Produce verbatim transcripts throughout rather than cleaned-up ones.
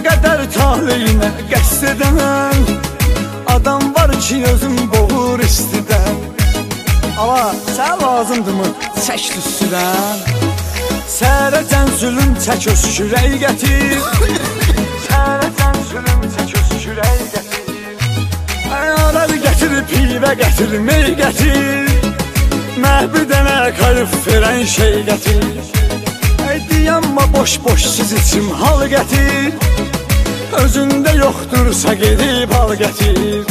qədər taleyinə qəsd edən adam var ki, özüm boğur istidən. Ala, sən lazımdır mı çək düstürən? Sərəcən zülüm çək öz kürək gətir. Sərəcən zülüm çək öz kürək gətir. Ayarlar gətir, pivə gətir, mey gətir. Məhbi dənə qayıb verən şey gətir. Dayanma boş-boş siz içim hal gətir. Özündə yoxdursa gedib al gətir.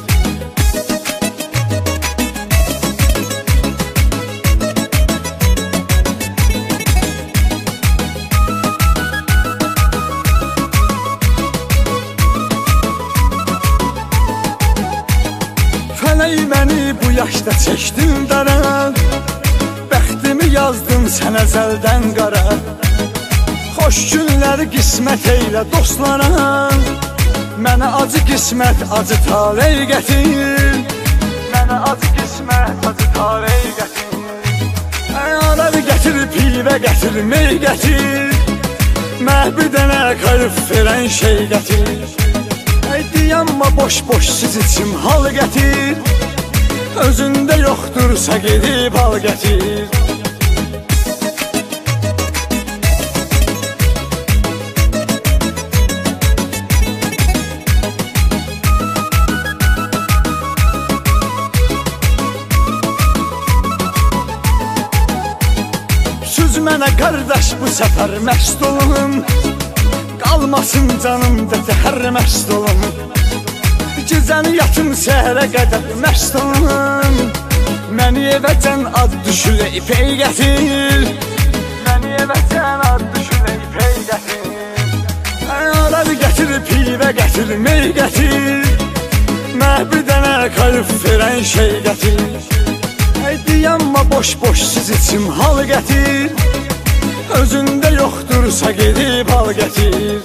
Fələk məni bu yaşda çəkdin dara. Bəxtimi yazdım sən əzəldən qara. Xoş günləri qismət eylə dostlara. Mənə acı qismət, acı taley gətir. Mənə acı qismət, acı taley gətir. Ayarlar gətir, pivə gətir, mey gətir. Məhbi dənə qayıb verən şey gətir. Dayanma boş-boş siz içim hal gətir. Özündə yoxdursa gedib al gətir. Süz mənə qardaş bu səfər məst olun. Qalmasın canımda zəhər məst olun. Gecəni yatım səhərə qədər məst olun. Məni evəcən ad düşülə ipək gətir. Məni evəcən ad düşülə ipək gətir. Ayarlar gətir, pivə gətir, mey gətir. Məhbi dənə qayıb verən şey gətir. Dayanma boş-boş siz içim hal gətir. Özündə yoxdursa gedib al gətir.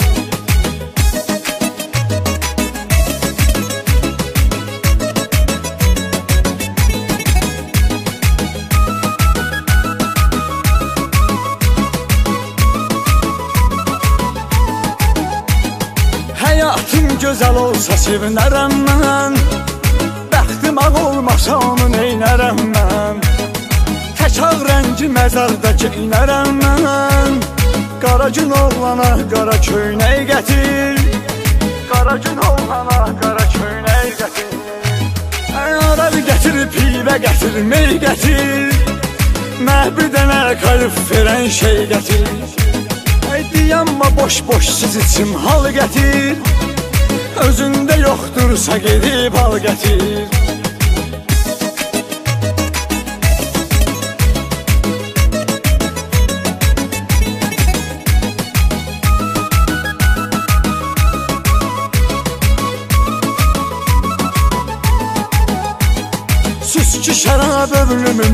Həyatım gözəl olsa sevinərəm mən. Bəxtim ağ olmasa onu neynərəm mən. Tək ağ rəngi məzarda geynərəm mən. Qara gün oğlana qara köynək gətir. Qara gün oğlana qara köynək gətir. Ayarlar gətir, pivə gətir, mey gətir. Məhbi dənə qayıb verən şey gətir. Dayanma boş-boş siz içim hal gətir. Özündə yoxdursa gedib al gətir. Süs ki şərab ömrümü